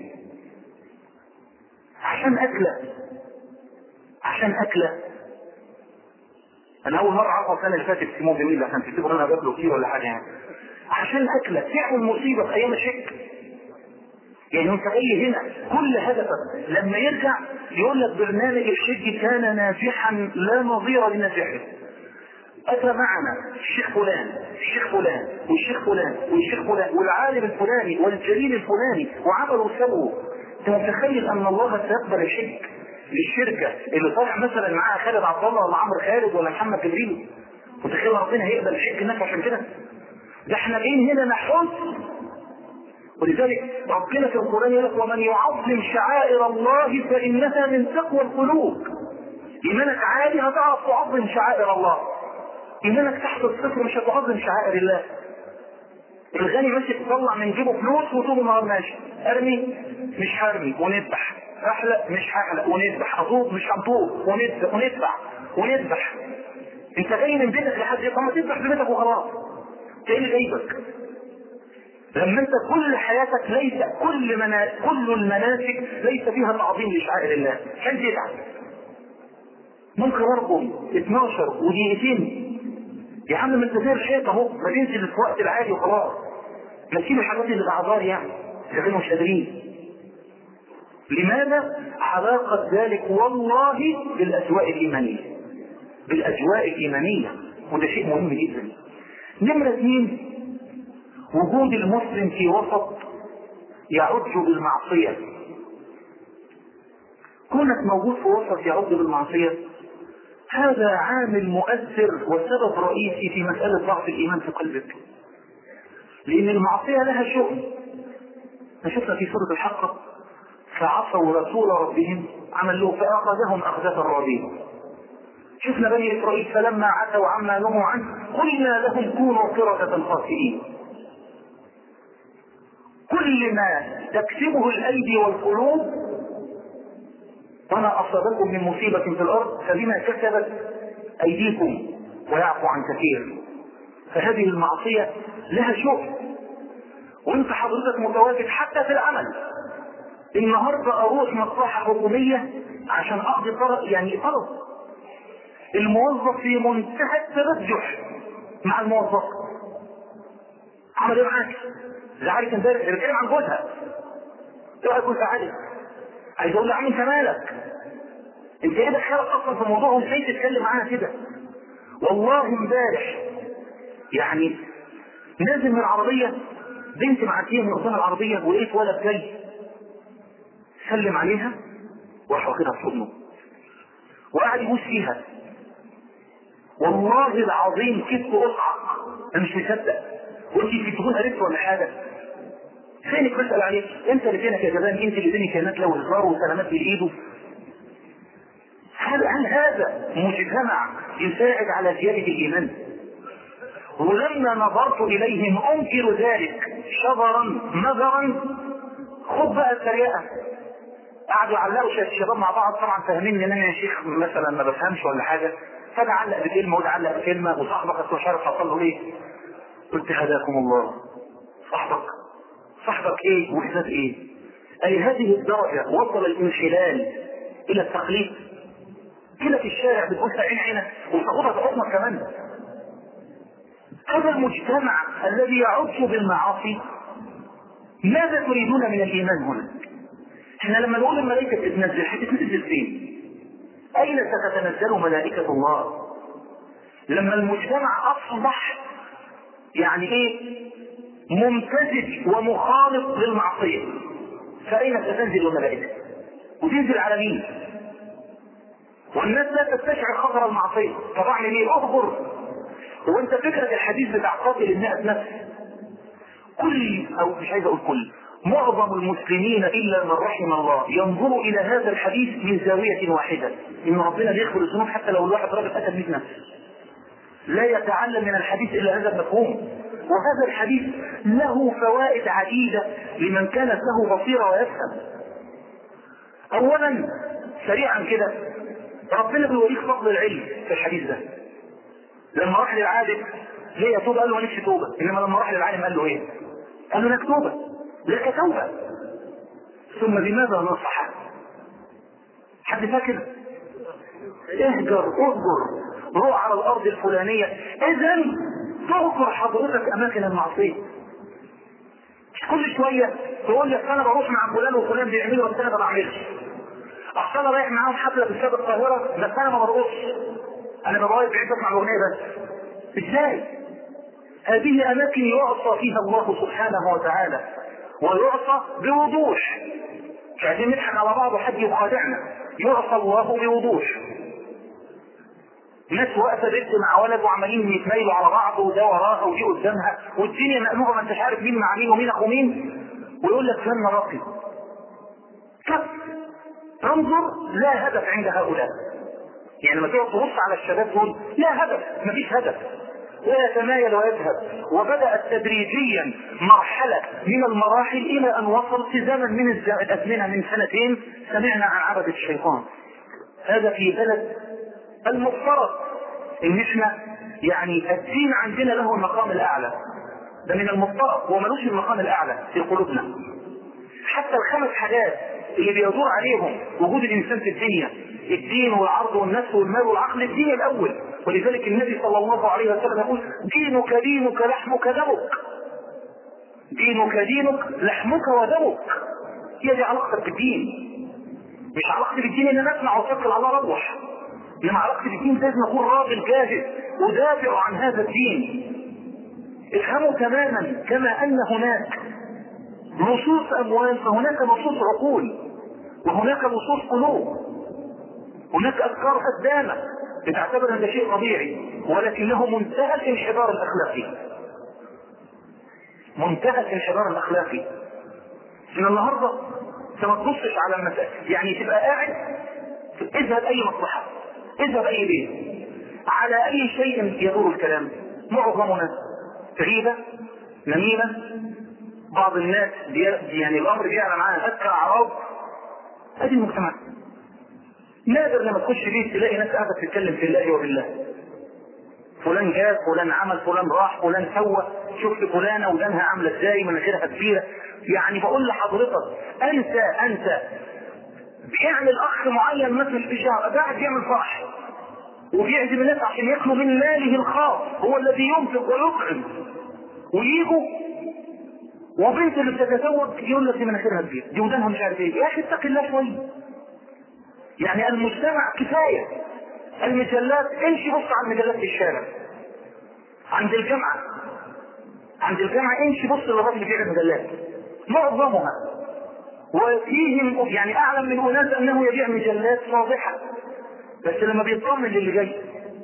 Speaker 1: عشان اكله عشان اكله. انا اول مره اعرف السنه اللي فاتت السموم في مين عشان تفتكروا انا باكله كتير ولا حاجه، يعني عشان اكله تعمل مصيبه في ايام الشك. يعني انت جاي هنا كل هدفك لما يرجع يقول لك برنامج الشك كان ناجحا لا نظير لنجاحه. أتى معنا الشيخ فلان الشيخ فلان والشيخ فلان والشيخ فلان والعالم الفلاني والجليل الفلاني وعملوا وسووا. انت متخيل ان الله سيقبل الشرك للشركه اللي طالع مثلا معاها خالد عبد الله ولا عمرو خالد ولا محمد جبريل؟ متخيل ربنا هيقبل الشرك الناس عشان كده؟ ده احنا جايين هنا نحس ولذلك ربنا في القرآن يقول ومن يعظم شعائر الله فإنها من تقوى القلوب. إيمانك عالي هتعرف تعظم شعائر الله، إيمانك تحت الصفر مش هتعظم شعائر الله. الغني ماشي تطلع من جيبه فلوس وطول النهار ماشي ارمي مش هرمي ونذبح، احلق مش هحلق ونذبح، اطوب مش هنطوب ونذبح ونذبح ونذبح. انت جاي من بيتك لحد طب ما تذبح في بيتك وخلاص. ايه اللي جايبك؟ لما انت كل حياتك ليس كل منا... كل المناسك ليس فيها تعظيم لشعائر الله، كان تتعب. ممكن ارقم اتناشر ودقيقتين يا عم ما انت زي الحيط اهو، ما تنزل في وقت العادي وخلاص. ما تشيل الحاجات اللي باعذار يعني لكن مش قادرين. لماذا؟ علاقة ذلك والله بالاجواء الايمانية، بالاجواء الايمانية، وده شيء مهم جدا. نمرة اثنين، وجود المسلم في وسط يعج بالمعصية. كونك موجود في وسط يعج بالمعصية هذا عامل مؤثر وسبب رئيسي في مسألة ضعف الإيمان في قلبك، لأن المعصية لها شؤم. نشوفنا في سورة الحق فعصوا رسول ربهم عمل له فأخذهم أخذة رابين. شفنا بني إسرائيل فلما عتوا عما نهوا عنه قلنا لهم كونوا قردة خاسئين. كل ما تكسبه الأيدي والقلوب وما أصابكم من مصيبة في الأرض فبما كسبت أيديكم ويعفو عن كثير. فهذه المعصية لها شؤم، وانت حضرتك متواجد حتى في العمل. النهاردة أروح مصلحة حكومية عشان أقضي طلب، يعني طلب الموظف في منتهى التبجح مع الموظف. عمل ايه معاك؟ زعلت امبارح بيتكلم عن جوزها. ايه هيكون زعلت؟ عايز اقول له عم انت مالك؟ انت ايه دخلك اصلا في الموضوع وازاي تتكلم معاها كده؟ والله امبارح يعني نازل من العربيه بنت معديه من قدام العربيه ولقيت ولد جاي سلم عليها وراح واخدها في حضنه وقعد يبوس فيها. والله العظيم كنت اصعق انا مش مصدق. وانت في تكون قريت ولا حاجه؟ فينك بسال عليك؟ انت اللي فينك يا جبان؟ انت اللي فينك كانت له هزار وسلامات بايده. هل هل هذا مجتمع يساعد على زياده الايمان؟ ولما نظرت اليهم انكر ذلك شبرا نظرا. خد بقى التريقه. قعدوا يعلقوا الشباب مع بعض طبعا فاهمين ان انا يا شيخ مثلا ما بفهمش ولا حاجه، فده علق بكلمه وده علق بكلمه وصاحبك اصلا مش عارف حصل له ايه. قلت هداكم الله. صاحبك صاحبك ايه وحدات ايه؟ اي هذه الدرجه وصل الانحلال الى التقليد. كده في الشارع بتقولها عين عينك وتاخدها بحضنك كمان. هذا المجتمع الذي يعج بالمعاصي ماذا تريدون من الايمان هنا؟ احنا لما نقول الملائكه تتنزل هتتنزل فين؟ اين ستتنزل ملائكه الله؟ لما المجتمع اصبح يعني ايه ممتزج ومخالط للمعصيه فاين ستنزل الملائكه؟ وتنزل على مين؟ والناس لا تستشعر خطر المعصيه. طب اعمل ايه؟ اخبر. وانت فكره الحديث بتاع قاتل المئة نفس، كل او مش عايز اقول كل معظم المسلمين الا من رحم الله ينظروا الى هذا الحديث من زاويه واحده، ان ربنا بيغفر الذنوب حتى لو الواحد راجل قتل مئة نفس. لا يتعلم من الحديث الا هذا المفهوم. وهذا الحديث له فوائد عديده لمن كانت له بصيره ويفهم. اولا سريعا كده ربنا بيوريك فضل العلم في الحديث ده. لما راح للعالم ليه توبه؟ قال له مالكش توبه. انما لما راح للعالم قال له ايه؟ قال له لك توبه، لك توبه. ثم بماذا نصح؟ حد فاكر؟ اهجر اهجر روح على الارض الفلانيه. اذا تهجر حضرتك اماكن المعصيه. كل شويه تقول لي انا بروح مع فلان وفلان بيعملوا بس انا ما بعملش. اصل انا رايح معاهم حفله في استاد القاهره بس انا ما برقصش. انا ببقى بعيد اسمع الاغنيه بس. ازاي؟ هذه اماكن يعصى فيها الله سبحانه وتعالى ويعصى بوضوح. مش عايزين نضحك على بعض وحد يخادعنا. يعصى الله بوضوح. ناس واقفه بنت مع ولد وعمالين يتميلوا على بعض وده وراها ودي قدامها والدنيا مقلوبه ما انتش عارف مين مع مين ومين اخو مين. ويقول لك فن راقي. كف تنظر لا هدف عند هؤلاء. يعني لما تقعد تبص على الشباب دول لا هدف، مفيش هدف، ويتمايل ويذهب. وبدأت تدريجيا مرحلة من المراحل إلى أن وصل في زمن من الأزمنة من سنتين سمعنا عن عبدة الشيطان. هذا في بلد المفترض إن إحنا يعني الدين عندنا له المقام الأعلى، ده من المفترض، هو ملوش المقام الأعلى في قلوبنا. حتى الخمس حاجات اللي بيدور عليهم وجود الإنسان في الدنيا، الدين والعرض والنفس والمال والعقل، الدين الأول. ولذلك النبي صلى الله عليه وسلم يقول دينك دينك لحمك دمك. دينك دينك لحمك ودمك. هي دي علاقتك بالدين. مش علاقتي بالدين ان انا اسمع واتوكل على روح، انما علاقتي بالدين لازم اكون راجل جاهز ودافع عن هذا الدين. افهموا تماما كما ان هناك نصوص اموال فهناك نصوص عقول، وهناك نصوص قلوب. هناك افكار قدامة بتعتبر ان ده شيء طبيعي، ولكنه منتهى الانحدار الاخلاقي. منتهى الانحدار الاخلاقي. من النهارده انت ما تبصش على المسائل، يعني تبقى قاعد اذهب اي مصلحه، اذهب اي بيت، على اي شيء يدور الكلام. معظمنا غيبه، نميمه، بعض الناس يعني الامر بيعلى معاها اذكى اعراض. ادي المجتمع. نادر لما تخش بيت تلاقي ناس قاعده تتكلم في الله وبالله. فلان جاب، فلان عمل، فلان راح، فلان سوى، شفت فلانه ودانها عامله ازاي، مناخيرها كبيره. يعني بقول لحضرتك انت انت بيعمل اخ معين مثل في شهر قاعد يعمل فرح وبيعزم الناس عشان ياكلوا من ماله الخاص، هو الذي ينفق ويطعم، ويجوا وبنت اللي بتتزوج يقول لك دي مناخيرها كبيره، دي ودانها مش عارف ايه. يا اخي اتق الله شويه. يعني المجتمع كفايه المجلات، امشي بص على المجلات في الشارع، عند الجامعه عند الجامعه امشي بص للراجل اللي بيبيع مجلات، معظمها وفيهم يعني اعلم من اناس انه يبيع مجلات واضحه، بس لما بيطمن للي جاي.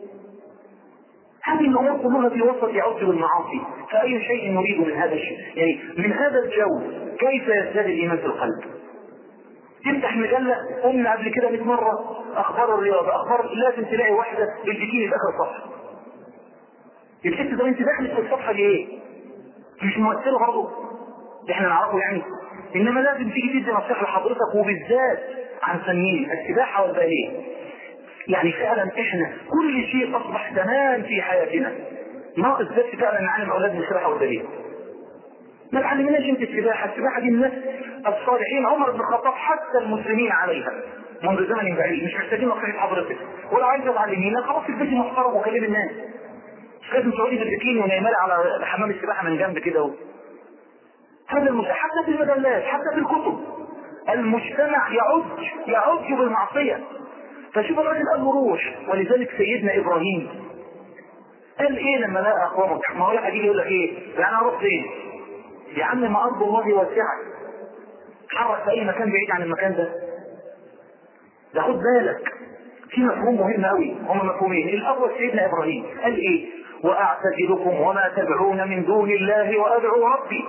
Speaker 1: هذه الامور كلها في وسط يعود بالمعاصي. فاي شيء نريد من هذا الشيء، يعني من هذا الجو كيف يزداد الايمان في القلب؟ تفتح مجله، قلنا قبل كده مئة مره اخبار الرياضه، اخبار لازم تلاقي واحده بالبكيني في اخر الصفحه. الست ده انت داخل في الصفحه دي ايه؟ مش مؤثره برضه، احنا نعرفه يعني. انما لازم تيجي تدي نصيحه لحضرتك، وبالذات عن فنين السباحه والباليه. يعني فعلا احنا كل شيء اصبح تمام في حياتنا، ناقص بس فعلا نعلم اولادنا السباحه والباليه. ما تعلمناش انت السباحه، السباحه دي الناس الصالحين عمر بن الخطاب حتى المسلمين عليها منذ زمن بعيد، مش محتاجين نصيحه حضرتك. ولو عايز تعلمينا خلاص البيت محترم وكلم الناس، مش لازم تقعدي بالبكيني ونايمه على حمام السباحه من جنب كده. هذا المجتمع حتى في المجلات حتى في الكتب المجتمع يعج يعج بالمعصيه. فشوف الراجل قال له روح. ولذلك سيدنا ابراهيم قال ايه لما لقى اقوامه؟ ما هو واحد يجي يقول لك ايه يعني اروح فين؟ يا عم ما ارض الله واسعه، اتحرك في اي مكان بعيد عن المكان ده. ده خد بالك في مفهوم مهم قوي، هم مفهومين. الاول سيدنا ابراهيم قال ايه؟ واعتزلكم وما تدعون من دون الله وادعو ربي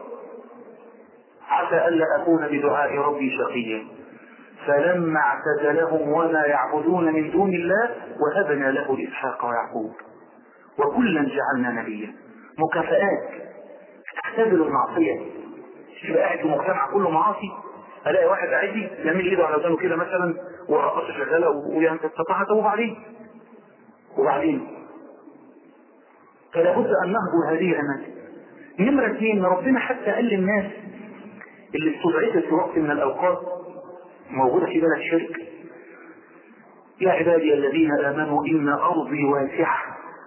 Speaker 1: عسى الا اكون بدعاء ربي شقيا. فلما اعتزلهم وما يعبدون من دون الله وهبنا له اسحاق ويعقوب وكلا جعلنا نبيا. مكافآت تختبر المعصيه. تبقى قاعد في مجتمع كله معاصي، الاقي واحد عادي يعمل ايده على ودانه كده مثلا والرقاصه شغاله ويقول انت استطعت، وبعدين وبعدين فلا بد ان نهضر هذه الاماكن. نمره اثنين، ربنا حتى قال للناس اللي استدعيت في وقت من الاوقات موجوده في بلد شرك: يا عبادي الذين امنوا ان ارضي واسعه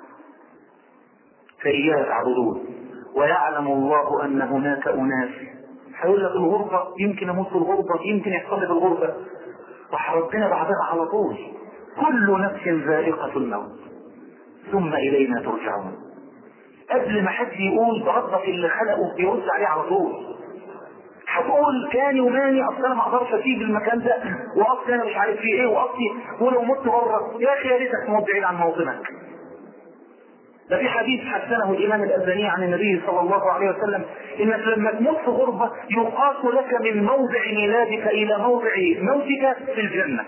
Speaker 1: فاياي تعبدون ويعلم الله ان هناك اناس. هيقول لك الغربه يمكن اموت في الغربه، يمكن يحصل لي في الغربه، ربنا بعدها على طول كل نفس ذائقه الموت ثم الينا ترجعون. قبل ما حد يقول بربك اللي خلقه بيرد عليه على طول. هتقول كاني وماني اصل انا ما اقدرش اسيب المكان ده، واصل انا مش عارف فيه ايه، واصلي ولو مت بره. يا اخي يا ريتك تموت بعيد عن موطنك، ده في حديث حسنه الإمام الألباني عن النبي صلى الله عليه وسلم إنك لما تموت في غربة يقاس لك من موضع ميلادك إلى موضع موتك في الجنة.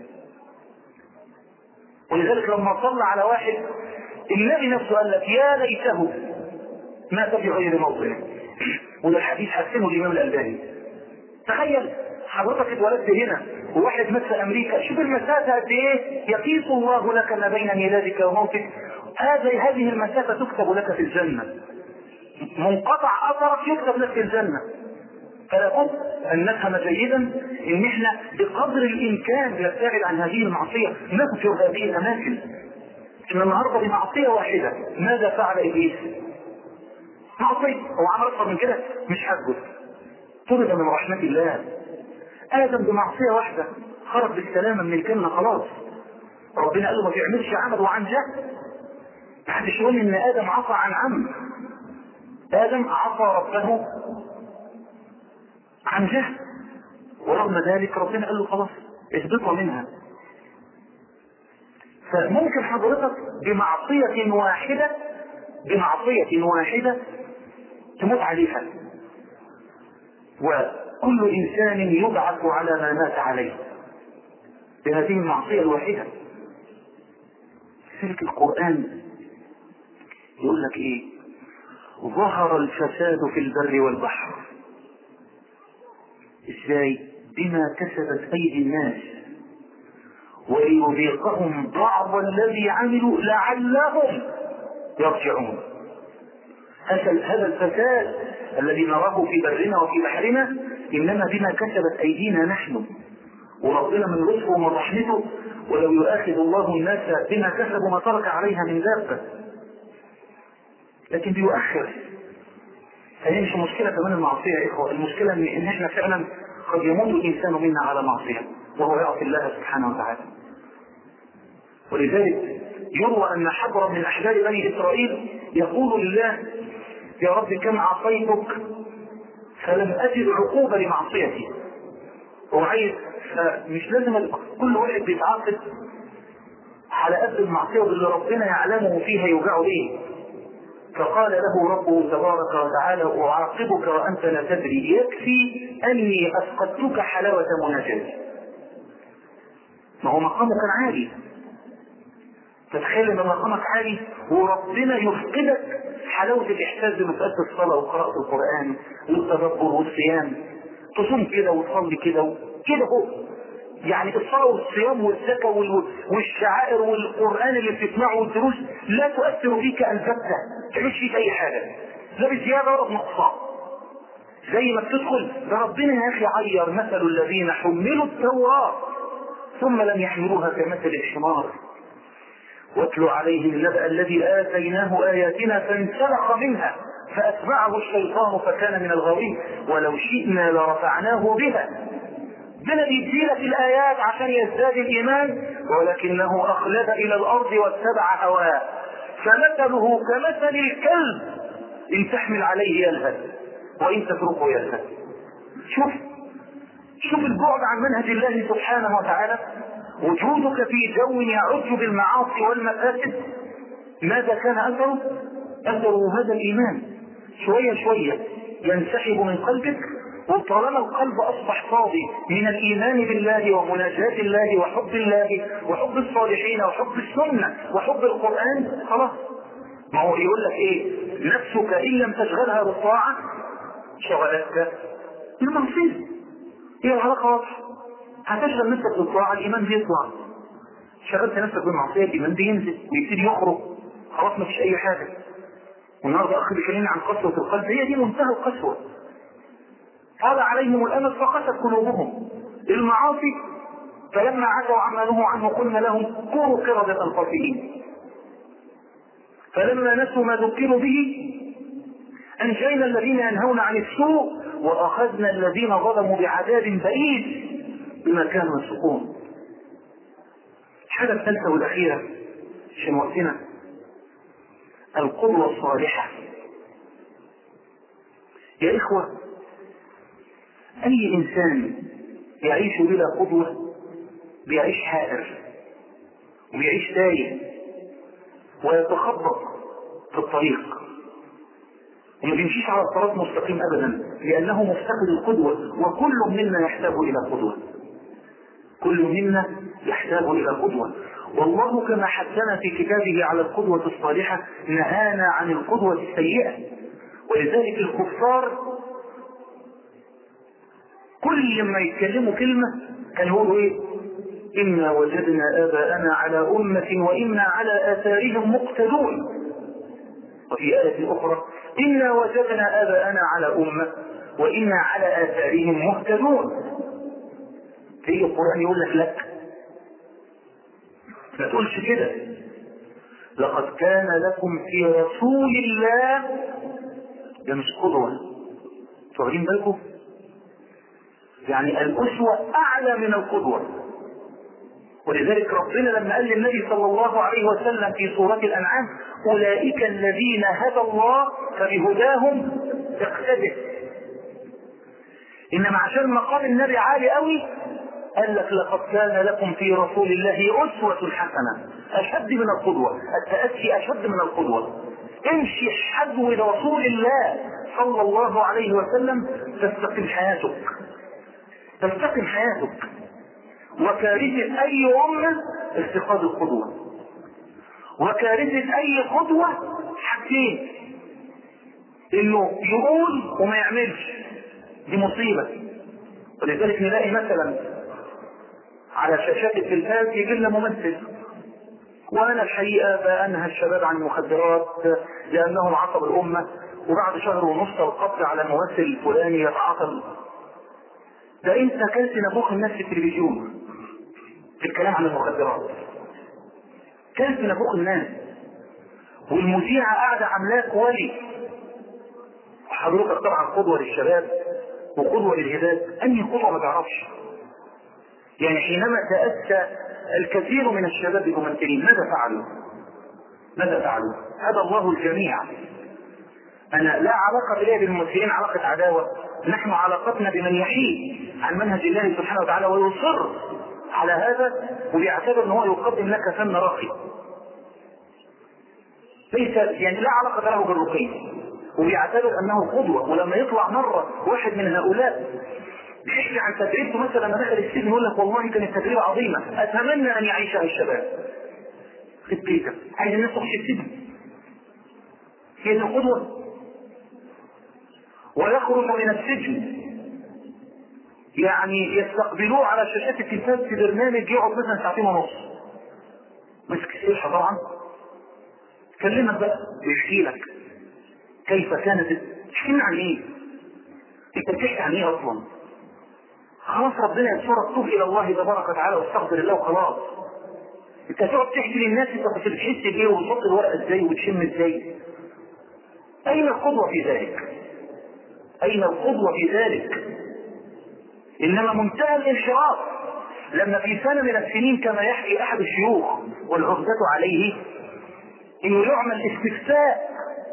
Speaker 1: ولذلك لما صلى على واحد النبي نفسه قال لك يا ليته مات في غير موضعه. وده الحديث حسنه الإمام الألباني. تخيل حضرتك اتولدت هنا وواحد مات في أمريكا، شوف المسافة قد إيه يقيس الله لك ما بين ميلادك وموتك. هذه هذه المسافة تكتب لك في الجنة، منقطع أثرك يكتب لك في الجنة. فلا بد أن نفهم جيدا إن إحنا بقدر الإمكان نبتعد عن هذه المعصية، نهجر هذه الأماكن. إن النهارده بمعصية واحدة ماذا فعل إبليس؟ معصية، هو عمل أكثر من كده مش هسجد، طرد من رحمة الله. آدم بمعصية واحدة خرج بالسلامة من الجنة خلاص. ربنا قال له ما تعملش عمل وعن جهل. محدش يقول إن آدم عصى عن عمد. آدم عصى ربه عن جهل، ورغم ذلك ربنا قال له خلاص اهبطوا منها. فممكن حضرتك بمعصية واحدة بمعصية واحدة تموت عليها، وكل إنسان يبعث على ما مات عليه بهذه المعصية الواحدة. سلك القرآن يقول لك إيه؟ ظهر الفساد في البر والبحر. إزاي؟ بما كسبت أيدي الناس وليذيقهم بعض الذي عملوا لعلهم يرجعون. هذا الفساد الذي نراه في برنا وفي بحرنا إنما بما كسبت أيدينا نحن، وربنا من لطفه ومن رحمته ولو يؤاخذ الله الناس بما كسبوا ما ترك عليها من دابة، لكن بيؤخر. هذه مش مشكلة كمان المعصية يا إخوة، المشكلة إن إحنا فعلا قد يموت الإنسان منا على معصية وهو يعصي الله سبحانه وتعالى. ولذلك يروى أن حبرا من أحبار بني إسرائيل يقول لله يا رب كم عصيتك فلم أجد عقوبة لمعصيتي. هو عايز مش لازم كل واحد بيتعاقب على قد المعصية اللي ربنا يعلمه فيها يوجع به. فقال له ربه تبارك وتعالى أعاقبك وأنت لا تدري، يكفي أني أفقدتك حلاوة مناجاتي. ما هو مقامه كان عالي، تتخيل ان مقامك عالي وربنا يفقدك حلاوة الإحساس بمسألة الصلاة وقراءة القرآن والتدبر والصيام. تصوم كده وتصلي كده وكده هو يعني الصلاة والصيام والزكاة والشعائر والقرآن اللي بتسمعه والدروس لا تؤثر فيك البتة، تعيش فيك أي حاجة لا بزيادة ولا بنقصان. زي ما بتدخل ده ربنا يا أخي عير مثل الذين حملوا التوراة ثم لم يحملوها كمثل الحمار واتلو عليهم النبأ الذي آتيناه آياتنا فانسلخ منها فأتبعه الشيطان فكان من الغاوين ولو شئنا لرفعناه بها. بنا بيدينا في الآيات عشان يزداد الإيمان ولكنه أخلد إلى الأرض واتبع هواه فمثله كمثل الكلب إن تحمل عليه يلهث وإن تتركه يلهث. شوف شوف البعد عن منهج الله سبحانه وتعالى، وجودك في جو يعج بالمعاصي والمفاسد. ماذا كان أثره؟ أثره هذا الإيمان شوية شوية ينسحب من قلبك، وطالما القلب أصبح فاضي من الإيمان بالله ومناجاة الله وحب الله وحب الصالحين وحب السنة وحب القرآن خلاص. ما هو يقول لك إيه؟ نفسك إن لم تشغلها بالطاعة شغلتك بالمعصية. هي العلاقة واضحة، هتشغل نفسك بالطاعة الإيمان بيطلع، شغلت نفسك بالمعصية الإيمان بينزل ويبتدي يخرج، خلاص ما فيش أي حاجة. والنهارده أخي بيكلمني عن قسوة القلب، هي دي منتهى القسوة. قال عليهم الأمل فقست قلوبهم المعاصي فلما عتوا عما نهوا عنه قلنا لهم كونوا قردة خاسئين فلما نسوا ما ذكروا به أنجينا الذين ينهون عن السوء وأخذنا الذين ظلموا بعذاب بئيس بما كانوا يفسقون. الحاجة الثالثة والأخيرة عشان وقتنا القدوة الصالحة. يا إخوة أي إنسان يعيش بلا قدوة بيعيش حائر وبيعيش تايه ويتخبط في الطريق وما بيمشيش على الصراط مستقيم ابدا، لانه مفتقد القدوة، وكل منا يحتاج الى قدوة، كل منا يحتاج الى قدوة. والله كما حثنا في كتابه على القدوة الصالحة نهانا عن القدوة السيئة. ولذلك الكفار كل ما يتكلموا كلمة كان يقولوا ايه؟ إنا وجدنا آباءنا على أمة وإنا على آثارهم مقتدون. وفي آية أخرى إنا وجدنا آباءنا على أمة وإنا على آثارهم مهتدون. في القرآن يقول لك لا، ما تقولش كده. لقد كان لكم في رسول الله، ده مش قدوة، واخدين بالكم؟ يعني الأسوة أعلى من القدوة. ولذلك ربنا لما قال للنبي صلى الله عليه وسلم في سورة الأنعام أولئك الذين هدى الله فبهداهم اقتدوا. إنما عشان مقام النبي عالي قوي قال لك لقد كان لكم في رسول الله أسوة حسنة، أشد من القدوة، التأسي أشد من القدوة. امشي حذو رسول الله صلى الله عليه وسلم تستقيم حياتك، تستقيم حياتك. وكارثة أي أمة استقاد القدوة، وكارثة أي قدوة حاجتين، إنه يقول وما يعملش، دي مصيبة. ولذلك نلاقي مثلا على شاشات التلفاز يجي لنا ممثل، وأنا الحقيقة بأنهى الشباب عن المخدرات لأنهم عصب الأمة، وبعد شهر ونص القبض على الممثل الفلاني يتعاطى. ده أنت كلت نبوخ الناس في التلفزيون في الكلام عن المخدرات، كلت نبوخ الناس، والمذيعة قاعدة عاملاك ولي. وحضرتك طبعا قدوة للشباب وقدوة للهداة، أنهي قدوة ما تعرفش؟ يعني حينما تأتى الكثير من الشباب الممثلين ماذا فعلوا؟ ماذا فعلوا؟ هدى الله الجميع. أنا لا علاقة لي بالممثلين علاقة عداوة، نحن علاقتنا بمن يحيي عن منهج الله سبحانه وتعالى ويصر على هذا ويعتبر أنه يقدم لك فن راقي، ليس يعني لا علاقة له بالرقي، ويعتبر أنه قدوة. ولما يطلع مرة واحد من هؤلاء بيحكي عن تجربته مثلا لما دخل السجن يقول لك والله كانت تجربة عظيمة أتمنى أن يعيشها الشباب في التيكة، عايز الناس تخش السجن، هي دي القدوة. ويخرج من السجن يعني يستقبلوه على شاشات التلفاز في برنامج يقعد مثلا ساعتين ونص مسك السيحة طبعا، كلمك بقى ويحكي لك كيف كانت. تحكي عن ايه؟ انت بتحكي عن ايه اصلا؟ خلاص ربنا ينصرك، توب الى الله تبارك وتعالى واستغفر الله وخلاص. انت تقعد تحكي للناس انت كنت بتحس بايه وتحط الورقه ازاي وتشم ازاي. اين القدوه في ذلك؟ اين القدوه في ذلك؟ انما منتهى الانحراف لما في سنه من السنين كما يحكي احد الشيوخ والعقدة عليه انه يعمل استفتاء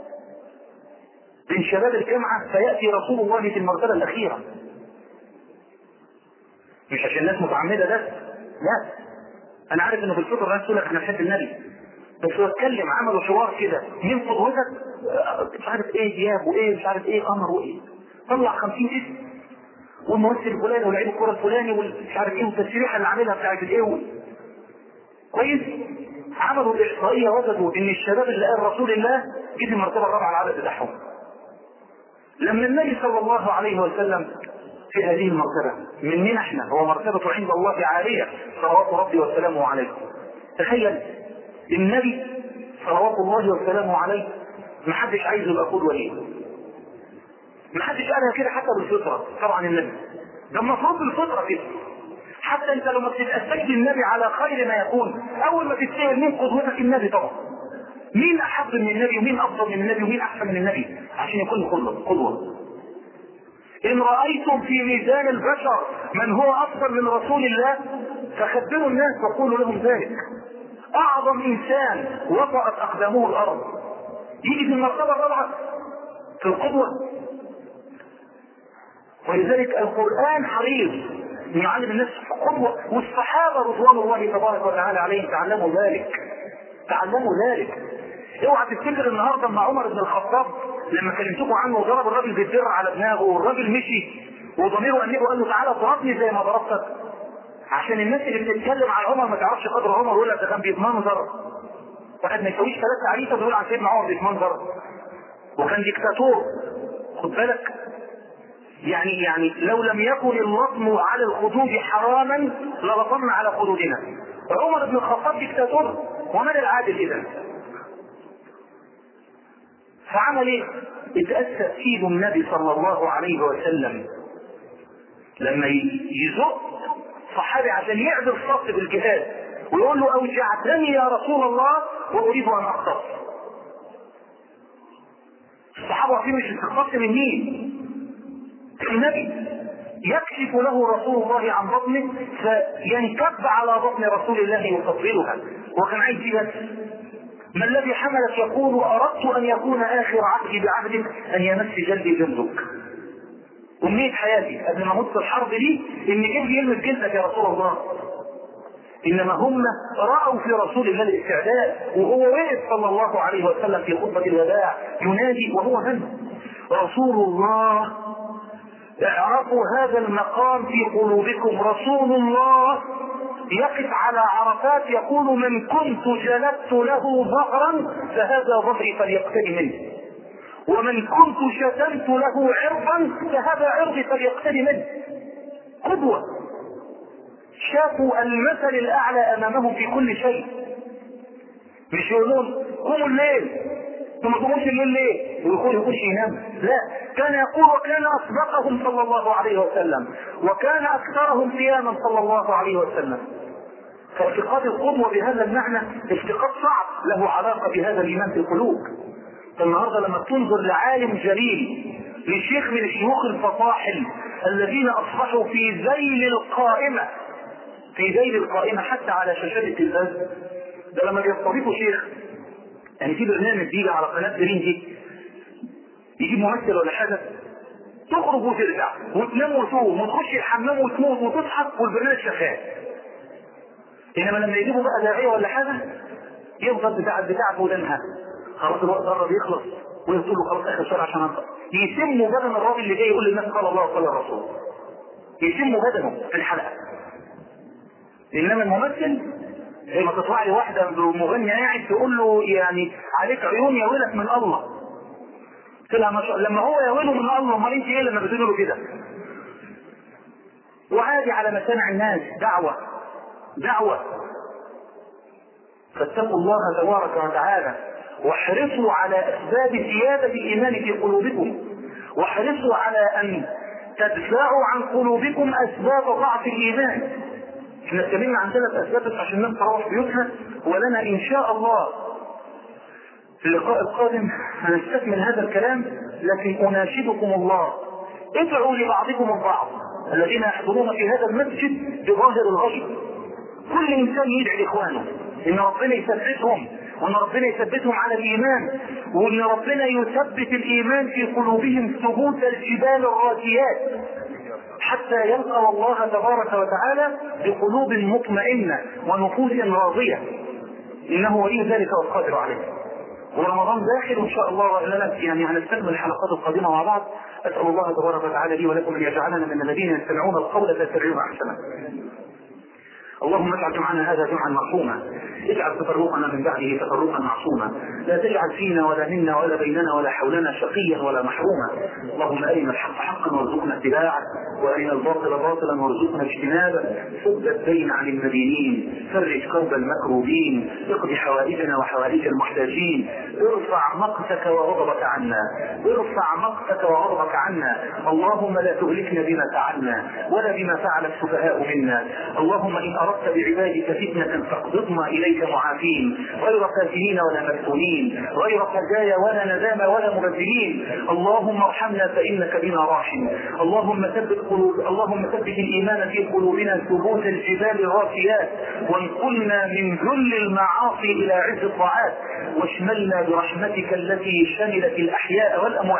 Speaker 1: بين شباب الجامعه فياتي رسول الله في المرتبه الاخيره. مش عشان الناس متعمده بس، لا، انا عارف انه في الفطر الناس تقول لك انا بحب النبي، بس هو اتكلم عملوا حوار كده مين قدوتك؟ مش عارف ايه دياب وايه مش عارف ايه قمر وايه، طلع خمسين اسم والممثل الفلاني ولعيب الكره الفلاني والمش عارف ايه والتسريحه اللي عاملها بتاعت الايه كويس. عملوا الاحصائيه وجدوا ان الشباب اللي قال رسول الله جه في المرتبه الرابعه على العدد بتاعهم. لما النبي صلى الله عليه وسلم في هذه المرتبه من مين احنا؟ هو مرتبه عند الله عاليه صلوات ربي وسلامه عليه. تخيل النبي صلوات الله وسلامه عليه ما حدش عايز يبقى قدوه ليه، ما حدش قالها كده حتى بالفطره. طبعا النبي ده المفروض بالفطره كده، حتى انت لما بتتأسج بالنبي على خير ما يكون اول ما تتسأل مين قدوتك؟ النبي طبعا. مين احب من النبي ومين افضل من النبي ومين احسن من النبي عشان يكون قدوة. ان رأيتم في ميزان البشر من هو افضل من رسول الله فخبروا الناس وقولوا لهم ذلك. اعظم انسان وطأت اقدامه الارض يجي في المرتبة الرابعة في القدوة. ولذلك القرآن حريص يعلم الناس قدوة، والصحابة رضوان الله تبارك وتعالى عليهم تعلموا ذلك، تعلموا ذلك. اوعى تفتكر النهارده مع عمر بن الخطاب لما كلمتكم عنه وضرب الراجل بالدر على دماغه والراجل مشي وضميره انبه قال له تعالى ضربني زي ما ضربتك، عشان الناس اللي بتتكلم على عمر ما تعرفش قدر عمر ويقول لك ده كان بيتمنظر. واحد ما يسويش ثلاثه عريسه ويقول عن سيدنا عمر بيتمنظر وكان ديكتاتور. خد بالك يعني يعني لو لم يكن اللطم على الخدود حراما للطمنا على خدودنا. عمر بن الخطاب ديكتاتور، ومن العادل اذا؟ فعمل ايه؟ اتأسى ايد النبي صلى الله عليه وسلم لما يزق صحابي عشان يعدل الصف بالجهاد ويقول له اوجعتني يا رسول الله واريد ان اختص. الصحابه عارفين مش تختص من مين؟ النبي يكشف له رسول الله عن بطنه فينكب على بطن رسول الله يفضلها، وكان عايز بس ما الذي حملك يقول اردت ان يكون اخر عهدي بعهدك ان يمس جلدي جلدك. امنية حياتي قبل ما اموت في الحرب دي ان جلدي يلمس جلدك يا رسول الله. انما هم راوا في رسول الله الاستعداد، وهو وقف صلى الله عليه وسلم في خطبه الوداع ينادي وهو من؟ رسول الله. اعرفوا هذا المقام في قلوبكم. رسول الله يقف على عرفات يقول من كنت جلدت له ظهرا فهذا ظهري فليقتدي منه، ومن كنت شتمت له عرضا فهذا عرضي فليقتدي منه. قدوة، شافوا المثل الاعلى امامهم في كل شيء. مش يقولون قوموا الليل ثم تقوموش الليل ليه ويقول يقولش ينام، لا، كان يقول وكان اصدقهم صلى الله عليه وسلم وكان اكثرهم قياما صلى الله عليه وسلم. فافتقاد القدوة بهذا المعنى افتقاد صعب له علاقة بهذا الايمان في القلوب. النهارده لما تنظر لعالم جليل لشيخ من الشيوخ الفصاحل الذين اصبحوا في ذيل القائمة في ذيل القائمة حتى على شاشات التلفاز، ده لما بيستضيفوا شيخ يعني في برنامج بيجي على قناة جرين دي يجيب ممثل ولا حاجة تخرج وترجع وتنام وتقوم وتخش الحمام وتموت وتصحى والبرنامج شغال. انما لما يجيبوا بقى داعية ولا حاجة يفضل بتاع بتاع ودنها خلاص الوقت قرب يخلص ويقول له خلاص اخر شهر عشان انطق، يسموا بدن الراجل اللي جاي يقول للناس قال الله وقال الرسول، يسموا بدنه في الحلقة. انما الممثل زي ما تطلع لي واحدة مغنية قاعد تقول له يعني عليك عيون يا ولك من الله، قلت ما شاء الله لما هو يا ويله من الله امال انت ايه لما بتقول له كده؟ وعادي على مسامع الناس دعوة دعوة. فاتقوا الله تبارك وتعالى واحرصوا على اسباب زيادة الايمان في قلوبكم، واحرصوا على ان تدفعوا عن قلوبكم اسباب ضعف الايمان. احنا اتكلمنا عن ثلاث اسباب عشان الناس تروح بيوتها، ولنا ان شاء الله في اللقاء القادم هنستكمل هذا الكلام. لكن اناشدكم الله ادعوا لبعضكم البعض الذين يحضرون في هذا المسجد بظاهر الغيب. كل انسان يدعي لاخوانه ان ربنا يثبتهم وان ربنا يثبتهم على الايمان، وان ربنا يثبت الايمان في قلوبهم ثبوت الجبال الراسيات حتى يلقى الله تبارك وتعالى بقلوب مطمئنة ونفوس راضية، انه ولي ذلك والقادر عليه. ورمضان داخل ان شاء الله وإننا يعني هنستكمل الحلقات القادمة مع بعض. اسأل الله تبارك وتعالى لي ولكم ان يجعلنا من الذين يستمعون القول فيتبعون احسنه. اللهم اجعل جمعنا هذا جمعا مرحوما، اجعل تفرقنا من بعده تفرقا معصوما، لا تجعل فينا ولا منا ولا بيننا ولا حولنا شقيا ولا محروما. اللهم ارنا الحق حقا وارزقنا اتباعه، وارنا الباطل باطلا وارزقنا اجتنابه. سد الدين عن المدينين، فرج كرب المكروبين، اقض حوائجنا وحوائج المحتاجين، ارفع مقتك وغضبك عنا، ارفع مقتك وغضبك عنا. اللهم لا تهلكنا بما فعلنا ولا بما فعل السفهاء منا. اللهم ان اردت بعبادك فتنة فاقبضنا اليك معافين، غير فاتنين ولا مفتونين، غير خزايا ولا ندامى ولا مبذلين. اللهم ارحمنا فانك بنا راحم. اللهم ثبت قلوب اللهم ثبت الايمان في قلوبنا ثبوت الجبال الراسيات، وانقلنا من ذل المعاصي الى عز الطاعات، واشملنا برحمتك التي شملت الاحياء والاموات.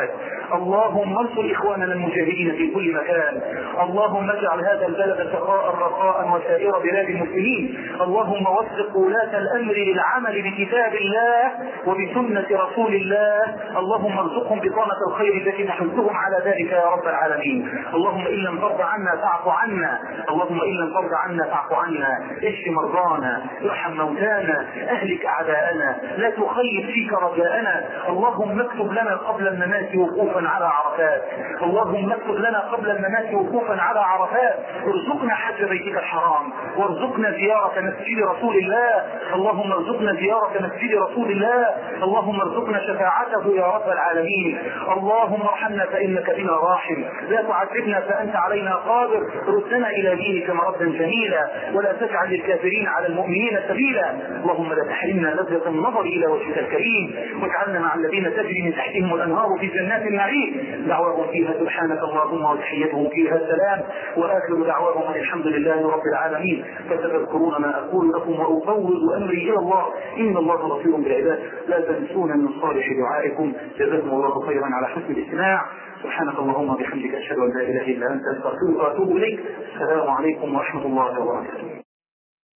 Speaker 1: اللهم انصر إخواننا المجاهدين في كل مكان. اللهم اجعل هذا البلد سخاء رخاء وسائر بلاد المسلمين. اللهم وفق ولاة الأمر للعمل بكتاب الله وبسنة رسول الله. اللهم ارزقهم بطانة الخير التي نحثهم على ذلك يا رب العالمين. اللهم إن لم ترضى عنا فاعف عنا. اللهم إن لم ترضى عنا فاعف عنا. اشف مرضانا، ارحم موتانا، اهلك أعداءنا، لا تخيب فيك رجاءنا. اللهم اكتب لنا قبل الممات وقوفا على عرفات. اللهم اكتب لنا قبل الممات وقوفا على عرفات. ارزقنا حج بيتك الحرام، وارزقنا زيارة مسجد رسول الله. اللهم ارزقنا زيارة مسجد رسول الله. اللهم ارزقنا شفاعته يا رب العالمين. اللهم ارحمنا فإنك بنا راحم، لا تعذبنا فأنت علينا قادر. ردنا إلى دينك مردا جميلا، ولا تجعل للكافرين على المؤمنين سبيلا. اللهم لا تحرمنا لذة النظر إلى وجهك الكريم، واجعلنا مع الذين تجري من تحتهم الأنهار في جنات النعيم. دعواهم فيها سبحانك اللهم وتحيتهم فيها السلام، وآخر دعواهم أن الحمد لله رب العالمين. فتذكرون ما أقول لكم وأفوض أمري إلى الله، إن الله بصير بالعباد. لا تنسون من صالح دعائكم. جزاكم الله خيرا على حسن الاستماع. سبحانك اللهم وبحمدك أشهد أن لا إله إلا أنت أستغفرك وأتوب إليك. السلام عليكم ورحمة الله وبركاته.